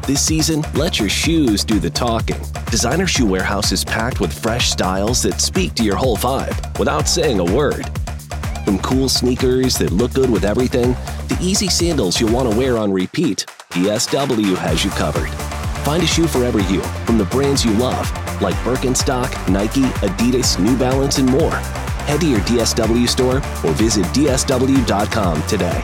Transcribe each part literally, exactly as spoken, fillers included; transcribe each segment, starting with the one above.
This season, let your shoes do the talking. Designer Shoe Warehouse is packed with fresh styles that speak to your whole vibe without saying a word. From cool sneakers that look good with everything, to easy sandals you'll want to wear on repeat, D S W has you covered. Find a shoe for every you from the brands you love, like Birkenstock, Nike, Adidas, New Balance, and more. Head to your D S W store or visit D S W dot com today.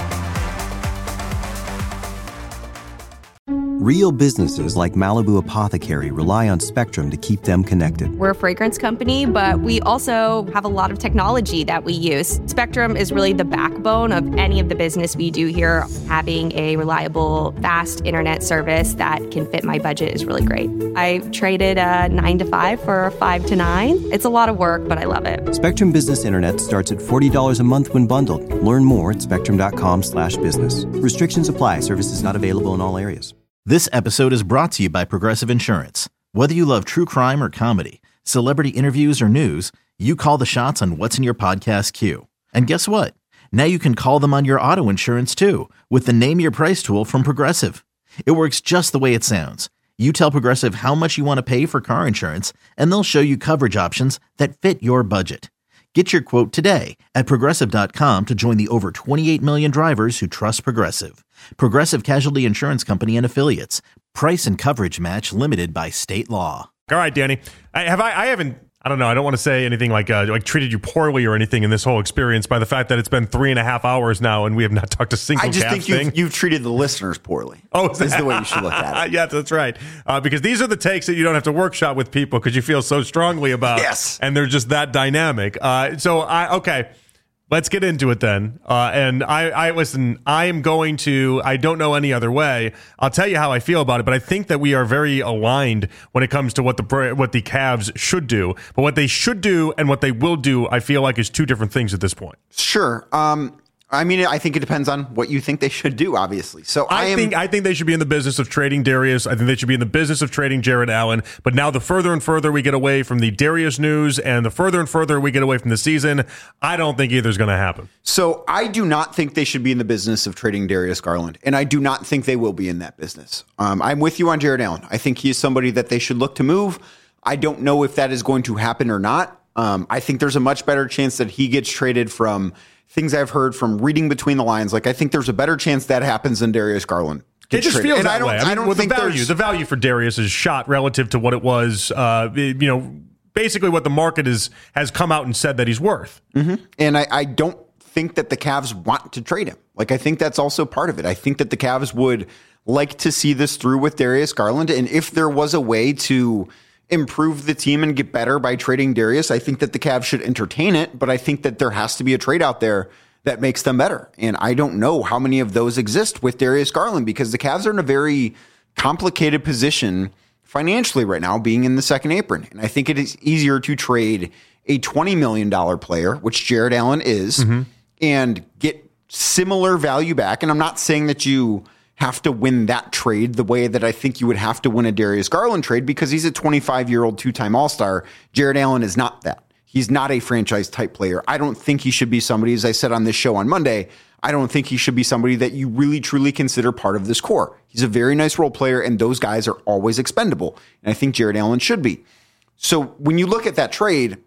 Real businesses like Malibu Apothecary rely on Spectrum to keep them connected. We're a fragrance company, but we also have a lot of technology that we use. Spectrum is really the backbone of any of the business we do here. Having a reliable, fast internet service that can fit my budget is really great. I traded a nine to five for a five to nine. It's a lot of work, but I love it. Spectrum Business Internet starts at forty dollars a month when bundled. Learn more at spectrum.com slash business. Restrictions apply. Services not available in all areas. This episode is brought to you by Progressive Insurance. Whether you love true crime or comedy, celebrity interviews or news, you call the shots on what's in your podcast queue. And guess what? Now you can call them on your auto insurance too with the Name Your Price tool from Progressive. It works just the way it sounds. You tell Progressive how much you want to pay for car insurance, and they'll show you coverage options that fit your budget. Get your quote today at Progressive dot com to join the over twenty-eight million drivers who trust Progressive. Progressive Casualty Insurance Company and Affiliates. Price and coverage match limited by state law. All right, Danny. I have I, I haven't I don't know. I don't want to say anything like uh, like treated you poorly or anything in this whole experience by the fact that it's been three and a half hours now and we have not talked a single. I just Cavs think you've, thing. you've treated the listeners poorly. Oh, is, is the way you should look at it. Yeah, that's right. Uh, because these are the takes that you don't have to workshop with people because you feel so strongly about. Yes, and they're just that dynamic. Uh, so I okay. Let's get into it then. Uh, and I, I listen, I am going to, I don't know any other way. I'll tell you how I feel about it, but I think that we are very aligned when it comes to what the what the Cavs should do. But what they should do and what they will do, I feel like is two different things at this point. Sure. Um, I mean, I think it depends on what you think they should do, obviously. So I, I am, think I think they should be in the business of trading Darius. I think they should be in the business of trading Jarrett Allen. But now the further and further we get away from the Darius news and the further and further we get away from the season, I don't think either is going to happen. So I do not think they should be in the business of trading Darius Garland. And I do not think they will be in that business. Um, I'm with you on Jarrett Allen. I think he is somebody that they should look to move. I don't know if that is going to happen or not. Um, I think there's a much better chance that he gets traded from things I've heard from reading between the lines. Like, I think there's a better chance that happens than Darius Garland. It just traded. feels and that I don't, way. I, mean, I don't well, think the value, there's the value for Darius is shot relative to what it was, uh, you know, basically what the market is, has come out and said that he's worth. Mm-hmm. And I, I don't think that the Cavs want to trade him. Like, I think that's also part of it. I think that the Cavs would like to see this through with Darius Garland. And if there was a way to improve the team and get better by trading Darius, I think that the Cavs should entertain it. But I think that there has to be a trade out there that makes them better. And I don't know how many of those exist with Darius Garland because the Cavs are in a very complicated position financially right now, being in the second apron. And I think it is easier to trade a twenty million dollars player, which Jarrett Allen is, mm-hmm. and get similar value back. And I'm not saying that you have to win that trade the way that I think you would have to win a Darius Garland trade because he's a twenty-five-year-old two-time All-Star. Jarrett Allen is not that. He's not a franchise type player. I don't think he should be somebody, as I said on this show on Monday, I don't think he should be somebody that you really truly consider part of this core. He's a very nice role player, and those guys are always expendable. And I think Jarrett Allen should be. So when you look at that trade,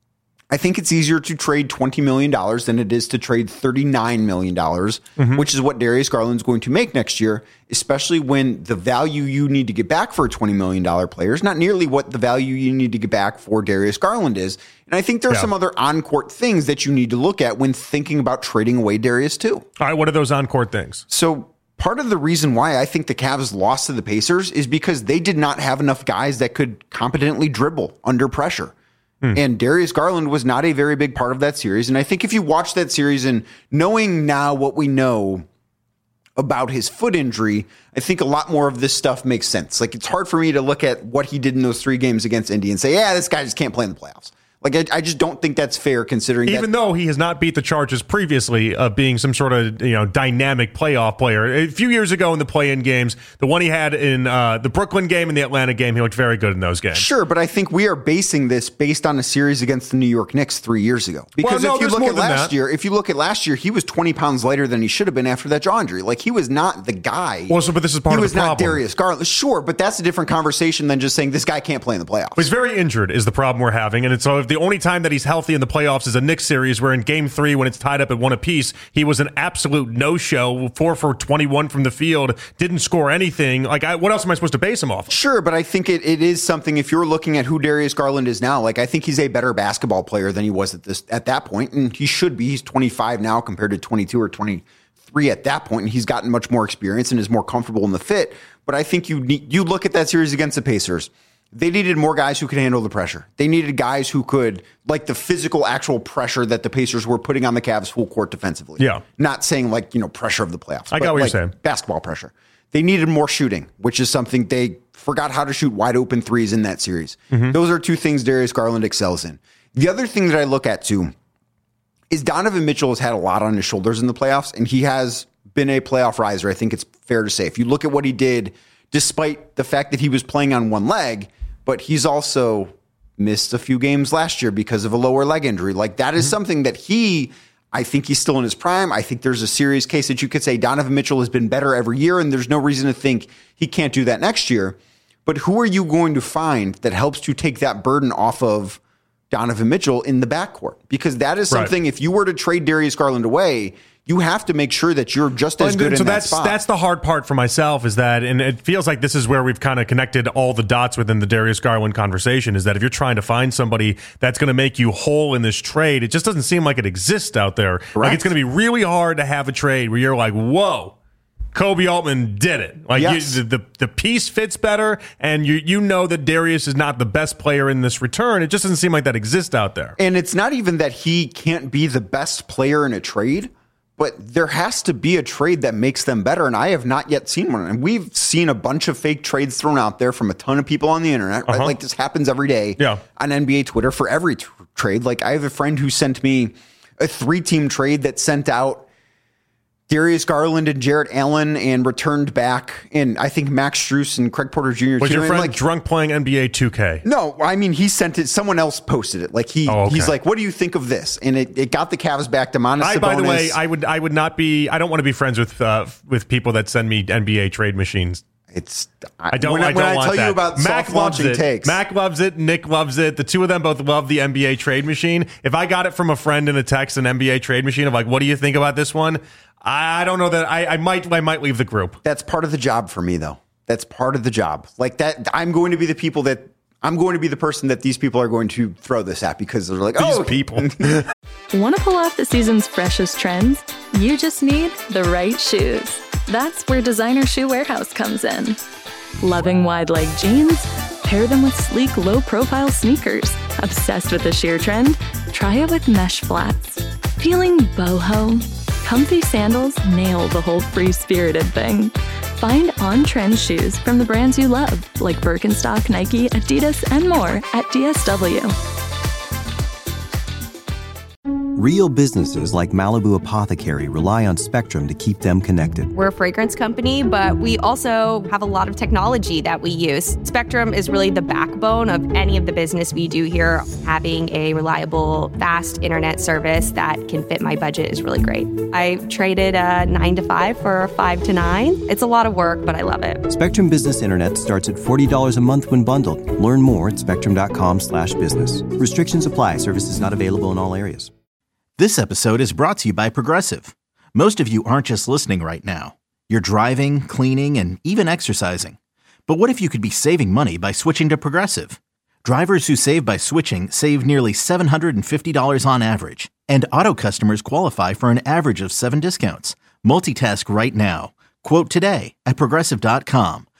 I think it's easier to trade twenty million dollars than it is to trade thirty-nine million dollars, mm-hmm. which is what Darius Garland's going to make next year, especially when the value you need to get back for a twenty million dollars player is not nearly what the value you need to get back for Darius Garland is. And I think there are yeah. some other on-court things that you need to look at when thinking about trading away Darius too. All right, what are those on-court things? So part of the reason why I think the Cavs lost to the Pacers is because they did not have enough guys that could competently dribble under pressure. And Darius Garland was not a very big part of that series. And I think if you watch that series and knowing now what we know about his foot injury, I think a lot more of this stuff makes sense. Like, it's hard for me to look at what he did in those three games against Indy and say, yeah, this guy just can't play in the playoffs. Like, I, I just don't think that's fair considering Even that, though he has not beat the Chargers previously of being some sort of, you know, dynamic playoff player. A few years ago in the play-in games, the one he had in uh, the Brooklyn game and the Atlanta game, he looked very good in those games. Sure, but I think we are basing this based on a series against the New York Knicks three years ago. Because well, no, if you there's look more at than last that. year, if you look at last year, he was twenty pounds lighter than he should have been after that jaw injury. Like, he was not the guy. Well, so, but this is part he of was the problem. not Darius Garland. Sure, but that's a different conversation than just saying this guy can't play in the playoffs. He's very injured is the problem we're having. And it's, so if the only time that he's healthy in the playoffs is a Knicks series where in game three, when it's tied up at one apiece, he was an absolute no-show, four for twenty-one from the field, didn't score anything. Like, I, what else am I supposed to base him off of? Sure, but I think it, it is something, if you're looking at who Darius Garland is now, like, I think he's a better basketball player than he was at this at that point, and he should be. He's twenty-five now compared to twenty-two or twenty-three at that point, and he's gotten much more experience and is more comfortable in the fit. But I think you need, you look at that series against the Pacers, they needed more guys who could handle the pressure. They needed guys who could, like, the physical, actual pressure that the Pacers were putting on the Cavs full court defensively. Yeah. Not saying, like, you know, pressure of the playoffs. I got what like you're saying. Basketball pressure. They needed more shooting, which is something they forgot how to shoot wide open threes in that series. Mm-hmm. Those are two things Darius Garland excels in. The other thing that I look at, too, is Donovan Mitchell has had a lot on his shoulders in the playoffs, and he has been a playoff riser. I think it's fair to say. If you look at what he did, despite the fact that he was playing on one leg, but he's also missed a few games last year because of a lower leg injury. Like, that is mm-hmm. something that he, I think he's still in his prime. I think there's a serious case that you could say Donovan Mitchell has been better every year, and there's no reason to think he can't do that next year. But who are you going to find that helps to take that burden off of Donovan Mitchell in the backcourt? Because that is something, right. If you were to trade Darius Garland away, you have to make sure that you're just as good so in that that's, spot. That's the hard part for myself is that, and it feels like this is where we've kind of connected all the dots within the Darius Garland conversation, is that if you're trying to find somebody that's going to make you whole in this trade, it just doesn't seem like it exists out there. Correct. Like, it's going to be really hard to have a trade where you're like, whoa, Kobe Altman did it. Like, yes. you, the, the the piece fits better, and you you know that Darius is not the best player in this return. It just doesn't seem like that exists out there. And it's not even that he can't be the best player in a trade, but there has to be a trade that makes them better, and I have not yet seen one. And we've seen a bunch of fake trades thrown out there from a ton of people on the internet. Right? Uh-huh. Like, this happens every day yeah. on N B A Twitter for every t- trade. Like, I have a friend who sent me a three-team trade that sent out Darius Garland and Jarrett Allen and returned back, and I think Max Strus and Craig Porter Junior Was too. your friend like, drunk playing N B A two K? No, I mean, he sent it. Someone else posted it. Like, he, oh, okay. he's like, "What do you think of this?" And it, it got the Cavs back. Domantas I, Sabonis. by the way, I would I would not be. I don't want to be friends with uh, with people that send me N B A trade machines. It's I, I don't. When I, I don't when I want tell that. you about Mac soft loves launching it. takes, Mac loves it. Nick loves it. The two of them both love the N B A trade machine. If I got it from a friend in a text, an N B A trade machine of like, what do you think about this one? I don't know that I, I might I might leave the group. That's part of the job for me, though. That's part of the job. Like that, I'm going to be the people that I'm going to be the person that these people are going to throw this at because they're like, these oh, people. Want to pull off the season's freshest trends? You just need the right shoes. That's where Designer Shoe Warehouse comes in. Loving wide leg jeans? Pair them with sleek, low-profile sneakers. Obsessed with the sheer trend? Try it with mesh flats. Feeling boho? Comfy sandals nail the whole free-spirited thing. Find on-trend shoes from the brands you love, like Birkenstock, Nike, Adidas, and more at D S W. Real businesses like Malibu Apothecary rely on Spectrum to keep them connected. We're a fragrance company, but we also have a lot of technology that we use. Spectrum is really the backbone of any of the business we do here. Having a reliable, fast internet service that can fit my budget is really great. I traded a nine to five for a five to nine. It's a lot of work, but I love it. Spectrum Business Internet starts at forty dollars a month when bundled. Learn more at spectrum.com slash business. Restrictions apply. Services not available in all areas. This episode is brought to you by Progressive. Most of you aren't just listening right now. You're driving, cleaning, and even exercising. But what if you could be saving money by switching to Progressive? Drivers who save by switching save nearly seven hundred fifty dollars on average. And auto customers qualify for an average of seven discounts. Multitask right now. Quote today at Progressive dot com.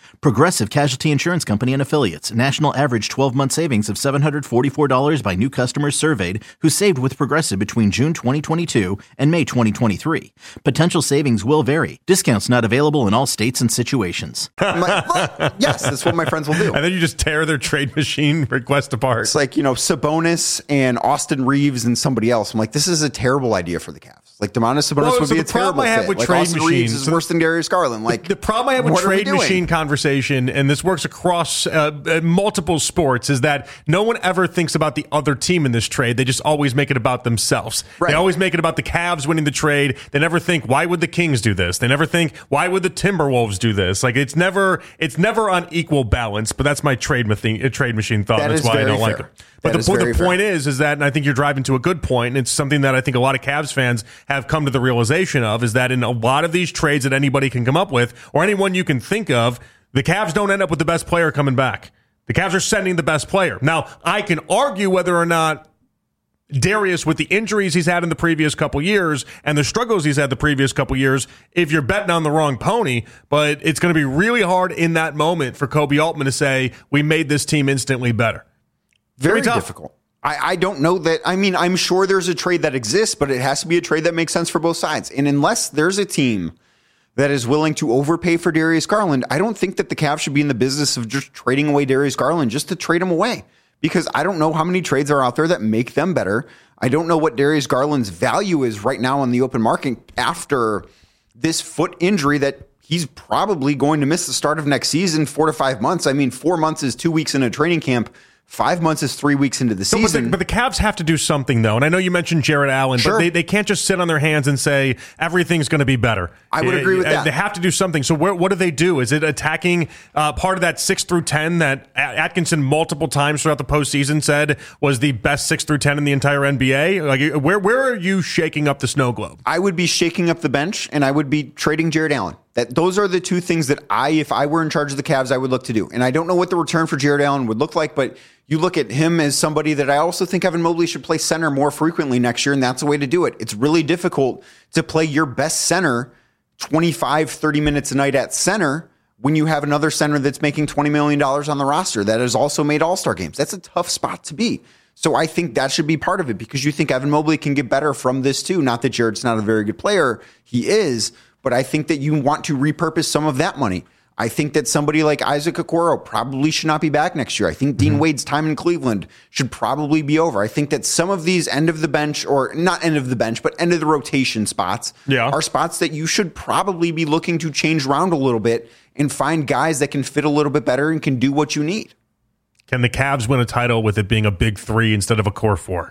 Progressive Casualty Insurance Company and Affiliates. National average twelve-month savings of seven hundred forty-four dollars by new customers surveyed who saved with Progressive between June twenty twenty-two and May twenty twenty-three. Potential savings will vary. Discounts not available in all states and situations. My, well, yes, that's what my friends will do. And then you just tear their trade machine request apart. It's like, you know, Sabonis and Austin Reeves and somebody else. I'm like, this is a terrible idea for the Cavs. Like, Domantas Sabonis well, would so be a the problem terrible I have fit. with Like, trade Austin machines Reeves is worse than Darius Garland. Like, the, the problem I have with what trade machine conversation, and this works across uh, uh, multiple sports, is that no one ever thinks about the other team in this trade. They just always make it about themselves. Right. They always make it about the Cavs winning the trade. They never think, why would the Kings do this? They never think, why would the Timberwolves do this? Like, it's never it's never on equal balance. But that's my trade machine uh, trade machine thought. That That's is why I very don't like fair. it. But That the, is po- the very fair. point is, is that, and I think you're driving to a good point, and it's something that I think a lot of Cavs fans have come to the realization of, is that in a lot of these trades that anybody can come up with, or anyone you can think of, the Cavs don't end up with the best player coming back. The Cavs are sending the best player. Now, I can argue whether or not Darius, with the injuries he's had in the previous couple years and the struggles he's had the previous couple years, if you're betting on the wrong pony, but it's going to be really hard in that moment for Koby Altman to say, we made this team instantly better. Very tough. difficult. I, I don't know that. I mean, I'm sure there's a trade that exists, but it has to be a trade that makes sense for both sides. And unless there's a team that is willing to overpay for Darius Garland, I don't think that the Cavs should be in the business of just trading away Darius Garland just to trade him away. Because I don't know how many trades are out there that make them better. I don't know what Darius Garland's value is right now on the open market after this foot injury that he's probably going to miss the start of next season, four to five months. I mean, four months is two weeks in a training camp. Five months is three weeks into the So, season. but, the, but the Cavs have to do something, though. And I know you mentioned Jarrett Allen, Sure. but they, they can't just sit on their hands and say everything's going to be better. I would agree with Uh, that. They have to do something. So where, what do they do? Is it attacking uh, part of that six through ten that Atkinson multiple times throughout the postseason said was the best six through ten in the entire N B A? Like, where, where are you shaking up the snow globe? I would be shaking up the bench, and I would be trading Jarrett Allen. That those are the two things that I, if I were in charge of the Cavs, I would look to do. And I don't know what the return for Jarrett Allen would look like, but you look at him as somebody that I also think Evan Mobley should play center more frequently next year, and that's the way to do it. It's really difficult to play your best center twenty-five, thirty minutes a night at center when you have another center that's making twenty million dollars on the roster that has also made All-Star games. That's a tough spot to be. So I think that should be part of it because you think Evan Mobley can get better from this too. Not that Jarrett's not a very good player. He is. But I think that you want to repurpose some of that money. I think that somebody like Isaac Okoro probably should not be back next year. I think Dean Wade's time in Cleveland should probably be over. I think that some of these end of the bench, or not end of the bench, but end of the rotation spots yeah. are spots that you should probably be looking to change around a little bit and find guys that can fit a little bit better and can do what you need. Can the Cavs win a title with it being a big three instead of a core four?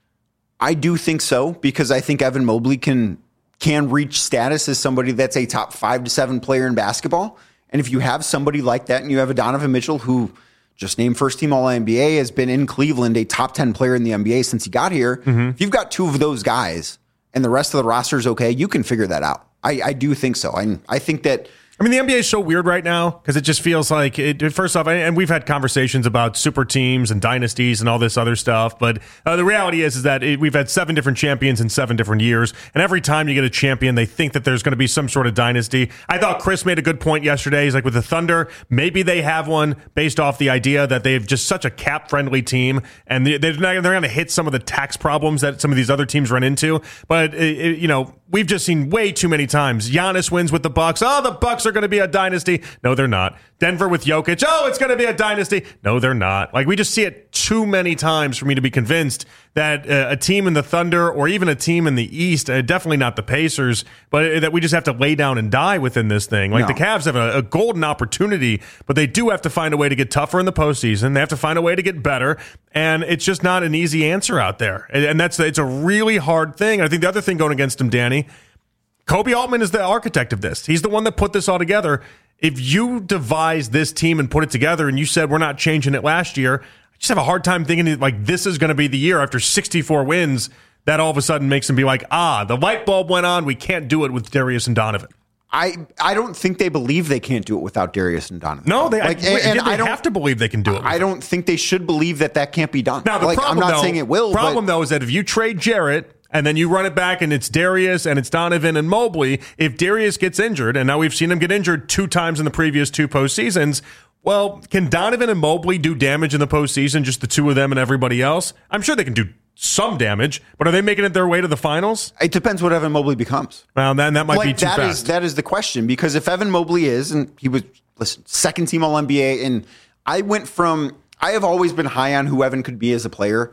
I do think so, because I think Evan Mobley can can reach status as somebody that's a top five to seven player in basketball. And if you have somebody like that, and you have a Donovan Mitchell who just named first team All N B A, has been in Cleveland a top ten player in the N B A since he got here. Mm-hmm. If you've got two of those guys and the rest of the roster is okay, you can figure that out. I, I do think so. I, I think that I mean, the N B A is so weird right now because it just feels like, it, first off, and we've had conversations about super teams and dynasties and all this other stuff, but uh, the reality is is that it, we've had seven different champions in seven different years, and every time you get a champion, they think that there's going to be some sort of dynasty. I thought Chris made a good point yesterday. He's like, with the Thunder, maybe they have one based off the idea that they've just such a cap-friendly team, and they're, not, they're going to hit some of the tax problems that some of these other teams run into, but, it, it, you know, we've just seen way too many times. Giannis wins with the Bucks. Oh, the Bucks are going to be a dynasty. No, they're not. Denver with Jokic. Oh, it's going to be a dynasty. No, they're not. Like, we just see it too many times for me to be convinced that uh, a team in the Thunder or even a team in the East, uh, definitely not the Pacers, but uh, that we just have to lay down and die within this thing. Like, no. The Cavs have a, a golden opportunity, but they do have to find a way to get tougher in the postseason. They have to find a way to get better, and it's just not an easy answer out there. And, and that's it's a really hard thing. I think the other thing going against him, Danny, Koby Altman is the architect of this. He's the one that put this all together. If you devise this team and put it together and you said we're not changing it last year, I just have a hard time thinking like this is going to be the year after sixty-four wins that all of a sudden makes them be like, ah, the light bulb went on. We can't do it with Darius and Donovan. I, I don't think they believe they can't do it without Darius and Donovan. No, they, like, I, and, and they I don't have to believe they can do it. I don't think they should believe that that can't be done. Now, the like, problem, I'm not though, saying it will. problem, but, though, is that if you trade Jarrett and then you run it back and it's Darius and it's Donovan and Mobley. If Darius gets injured, and now we've seen him get injured two times in the previous two postseasons, well, can Donovan and Mobley do damage in the postseason, just the two of them and everybody else? I'm sure they can do some damage, but are they making it their way to the finals? It depends what Evan Mobley becomes. Well, then that might like, be too that fast. Is, that is the question, because if Evan Mobley is, and he was, listen, second team All N B A, and I went from, I have always been high on who Evan could be as a player.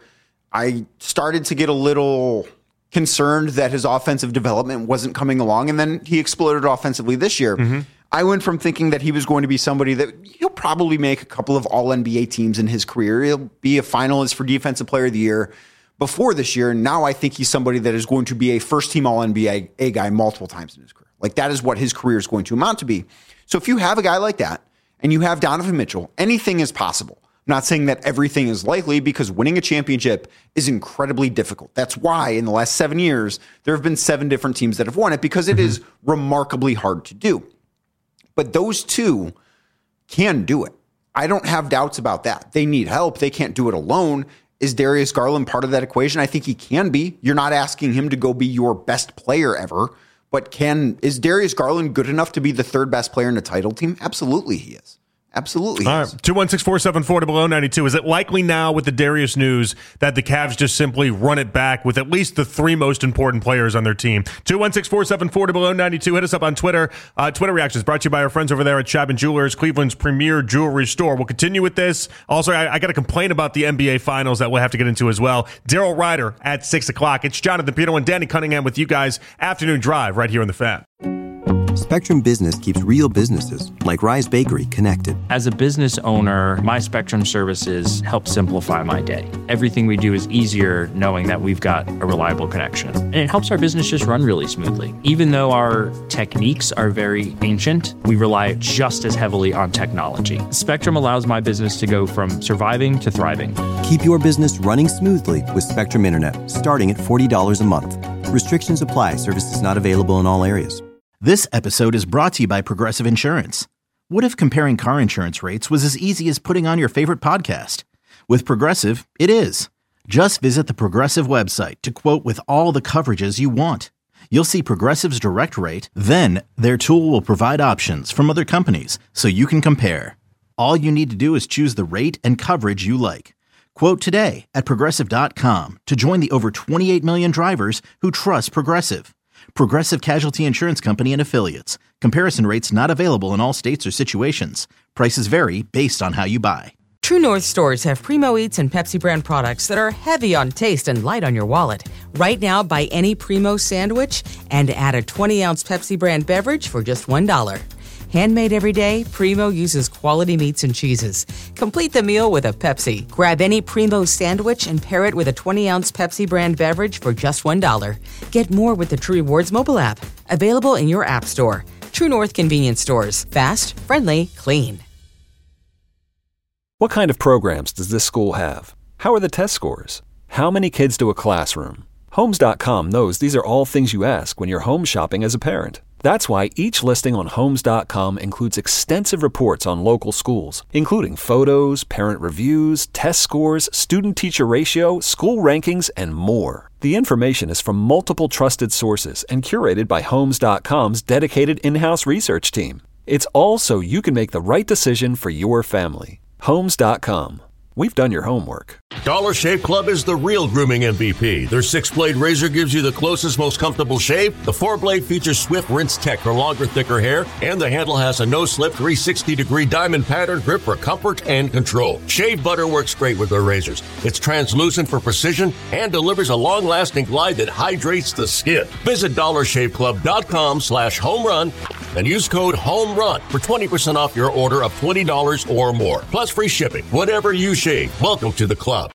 I started to get a little concerned that his offensive development wasn't coming along, and then he exploded offensively this year. Mm-hmm. I went from thinking that he was going to be somebody that he'll probably make a couple of All N B A teams in his career. He'll be a finalist for Defensive Player of the Year before this year. And now I think he's somebody that is going to be a first-team All N B A A guy multiple times in his career. Like, that is what his career is going to amount to be. So if you have a guy like that, and you have Donovan Mitchell, anything is possible. I'm not saying that everything is likely, because winning a championship is incredibly difficult. That's why in the last seven years, there have been seven different teams that have won it, because it mm-hmm. is remarkably hard to do. But those two can do it. I don't have doubts about that. They need help. They can't do it alone. Is Darius Garland part of that equation? I think he can be. You're not asking him to go be your best player ever, but can is Darius Garland good enough to be the third best player in the title team? Absolutely he is. Absolutely. All right. two one six, four seven four, below ninety-two. Is it likely now with the Darius news that the Cavs just simply run it back with at least the three most important players on their team? two one six, four seven four, below ninety-two. Hit us up on Twitter. Uh, Twitter reactions brought to you by our friends over there at Chapman Jewelers, Cleveland's premier jewelry store. We'll continue with this. Also, I, I got to complain about the N B A Finals that we'll have to get into as well. Daryl Ryder at six o'clock. It's Jonathan Peterman and Danny Cunningham with you guys. Afternoon Drive right here in the Fan. Spectrum Business keeps real businesses, like Rise Bakery, connected. As a business owner, my Spectrum services help simplify my day. Everything we do is easier knowing that we've got a reliable connection. And it helps our business just run really smoothly. Even though our techniques are very ancient, we rely just as heavily on technology. Spectrum allows my business to go from surviving to thriving. Keep your business running smoothly with Spectrum Internet, starting at forty dollars a month. Restrictions apply. Services not available in all areas. This episode is brought to you by Progressive Insurance. What if comparing car insurance rates was as easy as putting on your favorite podcast? With Progressive, it is. Just visit the Progressive website to quote with all the coverages you want. You'll see Progressive's direct rate, then their tool will provide options from other companies so you can compare. All you need to do is choose the rate and coverage you like. Quote today at Progressive dot com to join the over twenty-eight million drivers who trust Progressive. Progressive Casualty Insurance Company and Affiliates. Comparison rates not available in all states or situations. Prices vary based on how you buy. True North stores have Primo Eats and Pepsi brand products that are heavy on taste and light on your wallet. Right now, buy any Primo sandwich and add a twenty ounce Pepsi brand beverage for just one dollar. Handmade every day, Primo uses quality meats and cheeses. Complete the meal with a Pepsi. Grab any Primo sandwich and pair it with a twenty ounce Pepsi brand beverage for just one dollar. Get more with the True Rewards mobile app. Available in your app store. True North convenience stores. Fast, friendly, clean. What kind of programs does this school have? How are the test scores? How many kids do a classroom? Homes dot com knows these are all things you ask when you're home shopping as a parent. That's why each listing on Homes dot com includes extensive reports on local schools, including photos, parent reviews, test scores, student-teacher ratio, school rankings, and more. The information is from multiple trusted sources and curated by Homes dot com's dedicated in-house research team. It's all so you can make the right decision for your family. Homes dot com. We've done your homework. Dollar Shave Club is the real grooming M V P. Their six-blade razor gives you the closest, most comfortable shave. The four-blade features swift rinse tech for longer, thicker hair. And the handle has a no-slip three hundred sixty degree diamond pattern grip for comfort and control. Shave butter works great with their razors. It's translucent for precision and delivers a long-lasting glide that hydrates the skin. Visit dollar shave club dot com slash home run and use code HOMERUN for twenty percent off your order of twenty dollars or more. Plus free shipping. Whatever you shave, welcome to the club.